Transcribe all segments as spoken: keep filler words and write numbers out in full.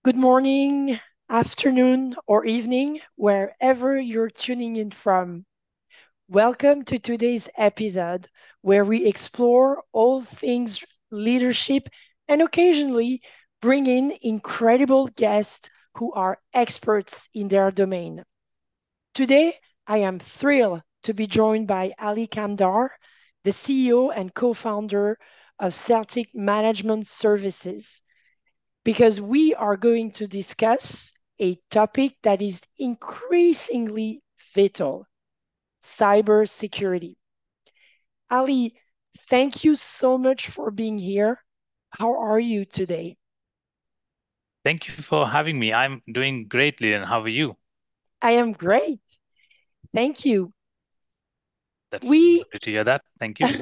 Good morning, afternoon, or evening, wherever you're tuning in from. Welcome to today's episode where we explore all things leadership and occasionally bring in incredible guests who are experts in their domain. Today, I am thrilled to be joined by Ali Kamdar, the C E O and co founder of Celtic Management Services, because we are going to discuss a topic that is increasingly vital: cybersecurity. Ali, thank you so much for being here. How are you today? Thank you for having me. I'm doing great, Leon. How are you? I am great. Thank you. That's We lovely to hear that. Thank you.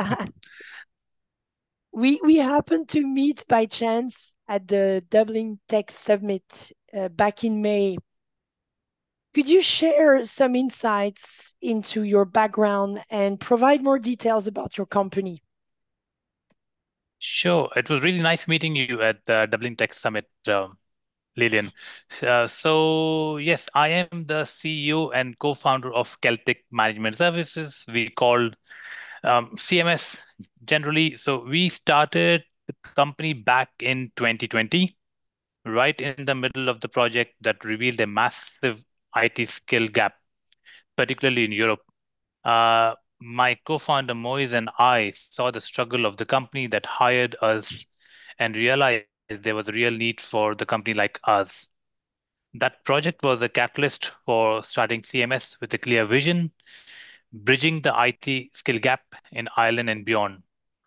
we we happened to meet by chance at the Dublin Tech Summit uh, back in May. Could you share some insights into your background and provide more details about your company? Sure. It was really nice meeting you at the Dublin Tech Summit, um, Lillian. Uh, so, yes, I am the C E O and co-founder of Celtic Management Services. We called um, C M S generally. So, we started the company back in twenty twenty, right in the middle of the project that revealed a massive I T skill gap, particularly in Europe. Uh, my co-founder Moise and I saw the struggle of the company that hired us and realized there was a real need for the company like us. That project was a catalyst for starting C M S with a clear vision, bridging the I T skill gap in Ireland and beyond.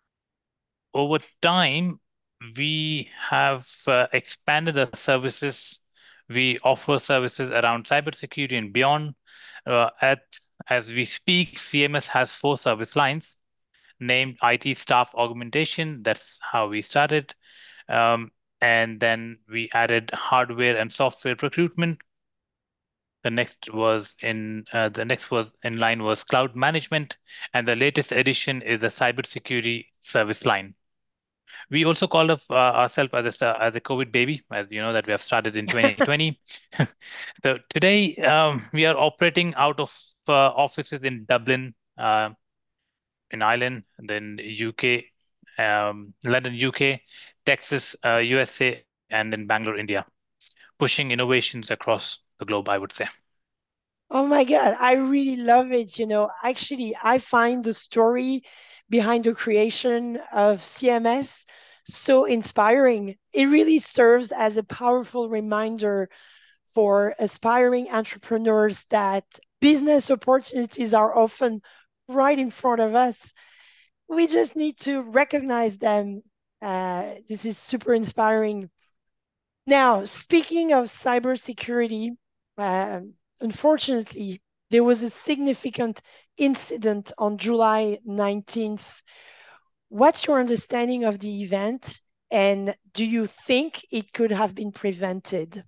Over time, we have uh, expanded our services. We offer services around cybersecurity and beyond. Uh, at as we speak, C M S has four service lines named I T staff augmentation. That's how we started. Um, and then we added hardware and software recruitment. The next was in uh, the next was in line was cloud management, and the latest addition is the cybersecurity service line. We also called of, uh, ourselves as a, as a COVID baby, as you know that we have started in twenty twenty. So today um, we are operating out of uh, offices in Dublin, uh, in Ireland, then U K, um, London, U K, Texas, uh, U S A, and in Bangalore, India, pushing innovations across the globe, I would say. Oh my God, I really love it. You know, actually, I find the story behind the creation of C M S so inspiring. It really serves as a powerful reminder for aspiring entrepreneurs that business opportunities are often right in front of us. We just need to recognize them. Uh, this is super inspiring. Now, speaking of cybersecurity, um, unfortunately, there was a significant incident on July nineteenth. What's your understanding of the event, and do you think it could have been prevented?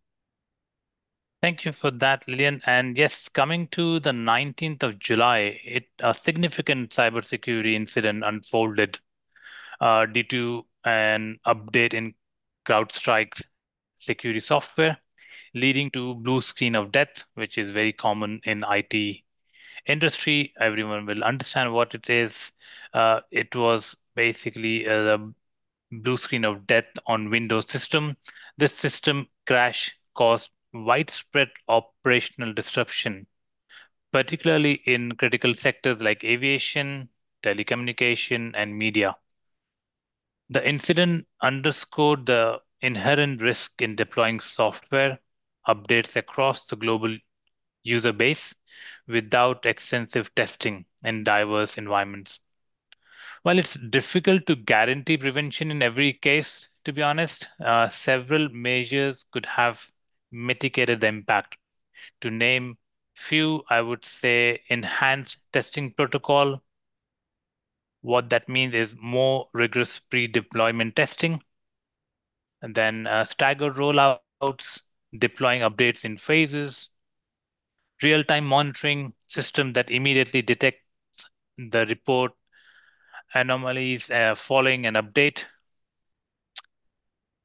Thank you for that, Lillian. And yes, coming to the nineteenth of July, it a significant cybersecurity incident unfolded uh, due to an update in CrowdStrike's security software, leading to blue screen of death, which is very common in I T industry. Everyone will understand what it is. Uh, it was basically a blue screen of death on Windows system. This system crash caused widespread operational disruption, particularly in critical sectors like aviation, telecommunication, and media. The incident underscored the inherent risk in deploying software updates across the global user base without extensive testing in diverse environments. While it's difficult to guarantee prevention in every case, to be honest, uh, several measures could have mitigated the impact. To name few, I would say enhanced testing protocol. What that means is more rigorous pre-deployment testing, and then uh, staggered rollouts, deploying updates in phases, real-time monitoring system that immediately detect the report anomalies uh, following an update.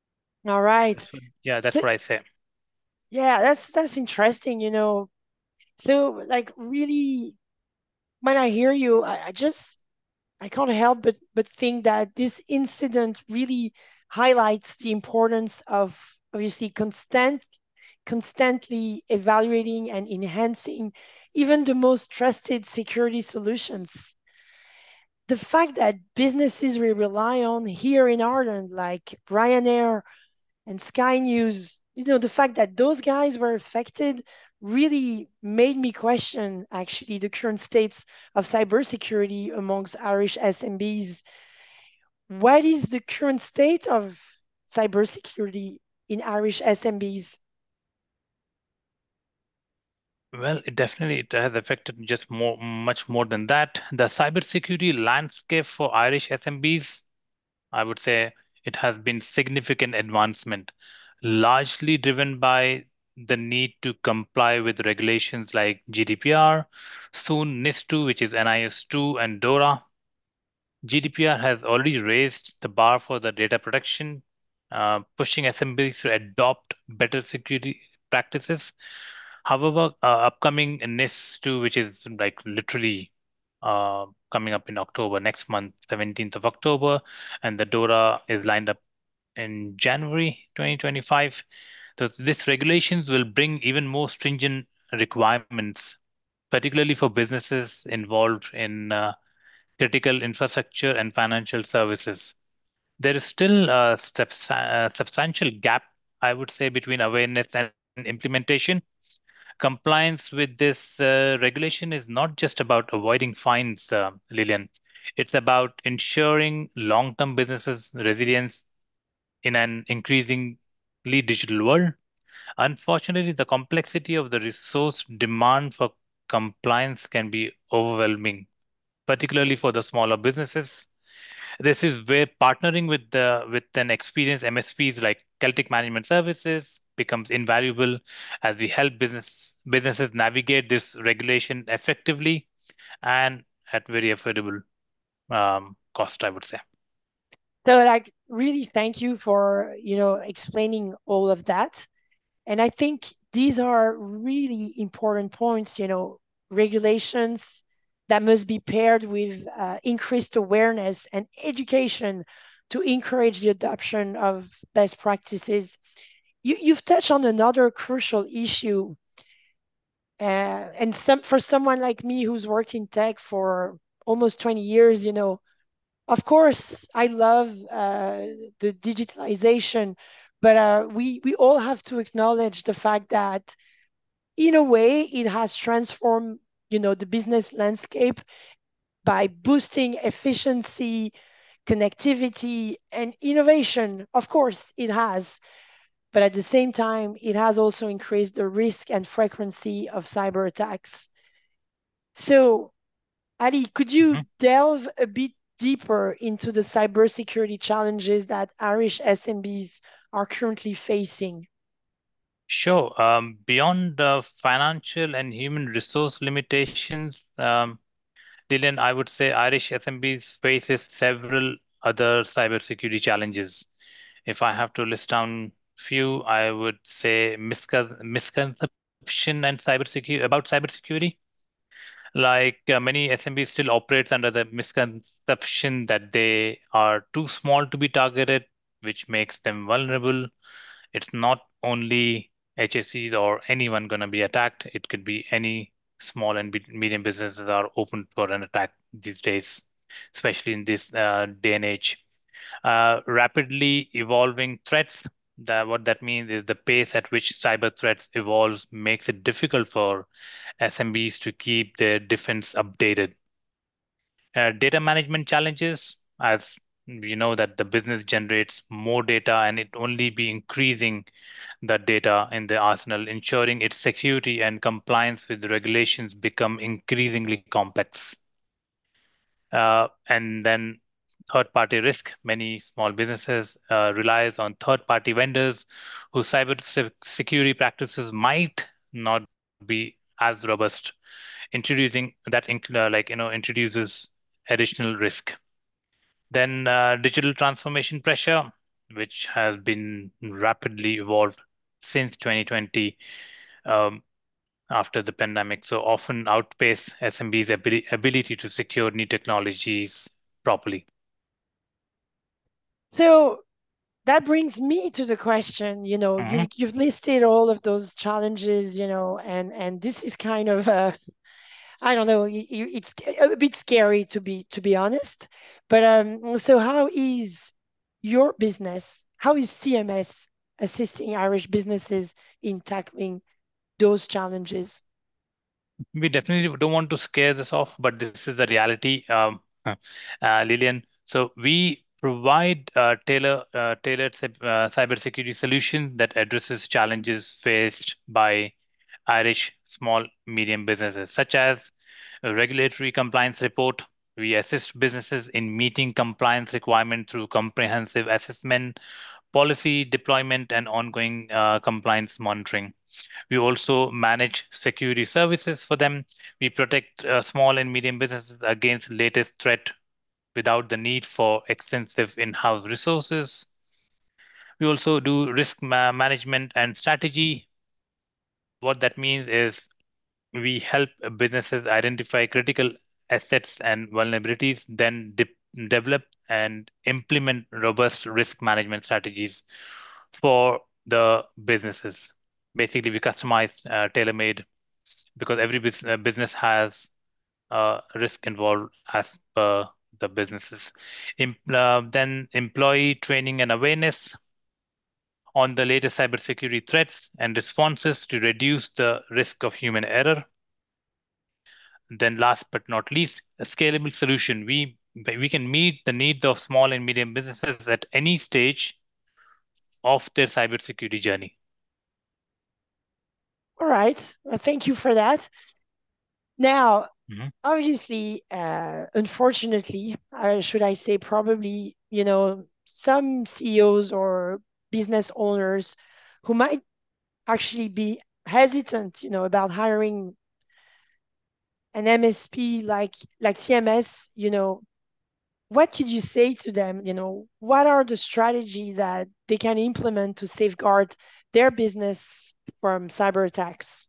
All right. That's what, yeah, So that's what I say. yeah, that's that's interesting, you know. So like really when I hear you, I, I just I can't help but but think that this incident really highlights the importance of obviously constant constantly evaluating and enhancing even the most trusted security solutions. The fact that businesses we rely on here in Ireland, like Ryanair and Sky News, you know, the fact that those guys were affected really made me question actually the current states of cybersecurity amongst Irish S M Bs. What is the current state of cybersecurity in Irish S M Bs? Well, it definitely it has affected just more, much more than that. The cybersecurity landscape for Irish S M Bs, I would say it has been significant advancement, largely driven by the need to comply with regulations like G D P R, soon NIS two, which is N I S two, and DORA. G D P R has already raised the bar for the data protection, uh, pushing S M Bs to adopt better security practices. However, uh, upcoming NIS two, which is like literally uh, coming up in October, next month, seventeenth of October, and the DORA is lined up in January twenty twenty-five. So this regulations will bring even more stringent requirements, particularly for businesses involved in uh, critical infrastructure and financial services. There is still a, subs- a substantial gap, I would say, between awareness and implementation. Compliance with this uh, regulation is not just about avoiding fines, uh, Lillian. It's about ensuring long-term businesses resilience in an increasingly digital world. Unfortunately, the complexity of the resource demand for compliance can be overwhelming, particularly for the smaller businesses. This is where partnering with the with an experienced M S Ps like Celtic Management Services becomes invaluable as we help business businesses navigate this regulation effectively and at very affordable um, cost, I would say. So like really thank you for, you know, explaining all of that. And I think these are really important points, you know, regulations that must be paired with uh, increased awareness and education to encourage the adoption of best practices. You, you've touched on another crucial issue. Uh, and some for someone like me who's worked in tech for almost twenty years, you know, of course, I love uh, the digitalization, but uh, we we all have to acknowledge the fact that, in a way, it has transformed, you know, the business landscape by boosting efficiency, connectivity, and innovation. Of course, it has, but at the same time, it has also increased the risk and frequency of cyber attacks. So Ali, could you Mhm. delve a bit deeper into the cybersecurity challenges that Irish S M Bs are currently facing? Sure. Um, beyond the financial and human resource limitations, um, Dylan, I would say Irish S M Bs faces several other cybersecurity challenges. If I have to list down few, I would say miscon misconception and cybersecurity about cybersecurity. Like uh, many S M Bs still operates under the misconception that they are too small to be targeted, which makes them vulnerable. It's not only H S Cs or anyone going to be attacked. It could be any small and be- medium businesses are open for an attack these days, especially in this uh, day and age. Uh, rapidly evolving threats. That what that means is the pace at which cyber threats evolves makes it difficult for S M Bs to keep their defense updated. Uh, data management challenges, as you know, that the business generates more data and it only be increasing the data in the arsenal, ensuring its security and compliance with the regulations become increasingly complex. Uh, and then third-party risk. Many small businesses uh, relies on third-party vendors whose cyber se- security practices might not be as robust, introducing that inc- uh, like you know introduces additional risk. Then uh, digital transformation pressure. which has been rapidly evolved since twenty twenty, um, after the pandemic. So often outpace S M B's abili ability to secure new technologies properly. So that brings me to the question, you know, Mhm. you've you've listed all of those challenges, you know, and and this is kind of uh I don't know, y- y- it's a bit scary to be to be honest. But um so how is your business, how is C M S assisting Irish businesses in tackling those challenges? We definitely don't want to scare this off, but this is the reality, um, uh, Lillian. So we provide uh, tailor, uh, tailored cyb- uh, cybersecurity solution that addresses challenges faced by Irish small medium businesses, such as a regulatory compliance report. We assist businesses in meeting compliance requirements through comprehensive assessment, policy deployment, and ongoing uh, compliance monitoring. We also manage security services for them. We protect uh, small and medium businesses against latest threat without the need for extensive in-house resources. We also do risk ma- management and strategy. What that means is we help businesses identify critical assets and vulnerabilities, then de- develop and implement robust risk management strategies for the businesses. Basically, we customize, uh, tailor-made, because every bus- uh, business has uh, risk involved as per the businesses. Em- uh, then employee training and awareness on the latest cybersecurity threats and responses to reduce the risk of human error. Then last but not least, a scalable solution. We we can meet the needs of small and medium businesses at any stage of their cybersecurity journey. All right. Well, thank you for that. Now, Mhm. obviously, uh, unfortunately, uh, should I say, probably, you know, some C E Os or business owners who might actually be hesitant, you know, about hiring an M S P like like C M S, you know, what could you say to them? You know, what are the strategy that they can implement to safeguard their business from cyber attacks?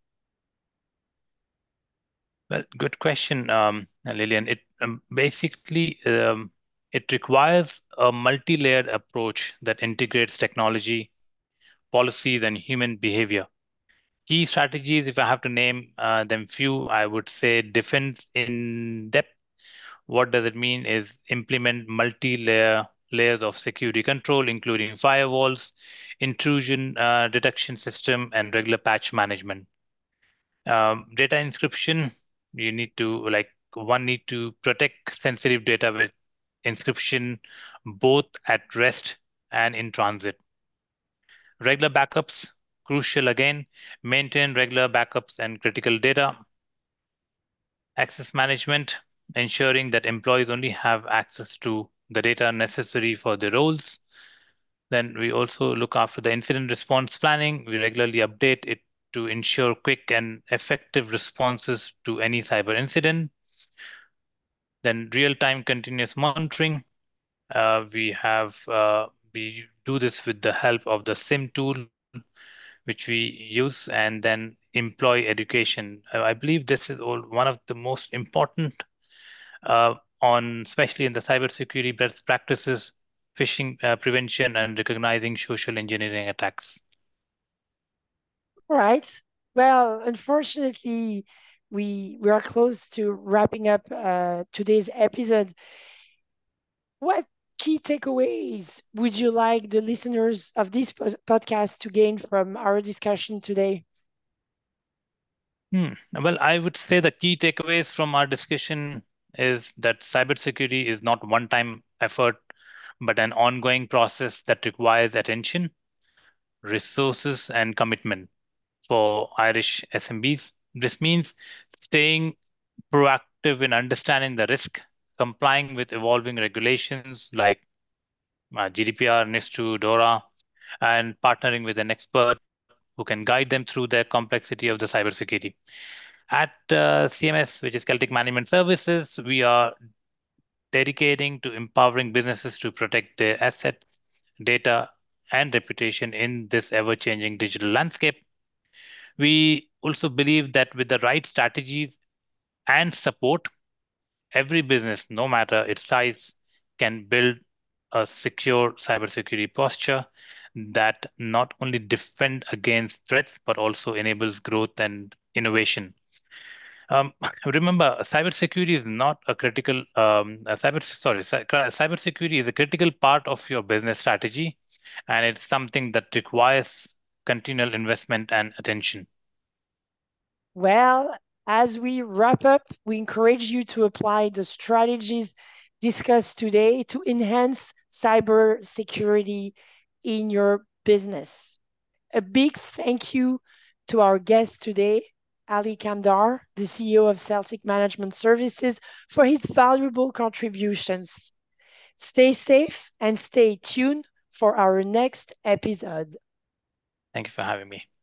Well, good question, um, Lillian. It um, basically um, it requires a multi-layered approach that integrates technology, policies, and human behavior. Key strategies, if I have to name uh, them few, I would say defense in depth. What does it mean is implement multi-layer layers of security control, including firewalls, intrusion uh, detection system, and regular patch management. Um, data encryption, you need to like one need to protect sensitive data with encryption both at rest and in transit. Regular backups, crucial again, maintain regular backups and critical data. Access management, ensuring that employees only have access to the data necessary for their roles. Then we also look after the incident response planning. We regularly update it to ensure quick and effective responses to any cyber incident. Then real-time continuous monitoring. Uh, we have uh, we do this with the help of the SIM tool, which we use, and then employee education. Uh, I believe this is all one of the most important uh, on, especially in the cybersecurity best practices, phishing uh, prevention, and recognizing social engineering attacks. All right. Well, unfortunately, we we are close to wrapping up uh, today's episode. What key takeaways would you like the listeners of this po- podcast to gain from our discussion today? Hmm. Well, I would say the key takeaways from our discussion is that cybersecurity is not one-time effort, but an ongoing process that requires attention, resources, and commitment for Irish S M Bs. This means staying proactive in understanding the risk, complying with evolving regulations like uh, G D P R, NIST, DORA, and partnering with an expert who can guide them through the complexity of the cybersecurity. At uh, C M S, which is Celtic Management Services, we are dedicating to empowering businesses to protect their assets, data, and reputation in this ever-changing digital landscape. We also believe that with the right strategies and support, every business, no matter its size, can build a secure cybersecurity posture that not only defend against threats but also enables growth and innovation. Um, remember, cybersecurity is not a critical um, a cyber sorry, cy- cybersecurity is a critical part of your business strategy, and it's something that requires continual investment and attention. Well, as we wrap up, we encourage you to apply the strategies discussed today to enhance cyber security in your business. A big thank you to our guest today, Ali Kamdar, the C E O of Celtic Management Services, for his valuable contributions. Stay safe and stay tuned for our next episode. Thank you for having me.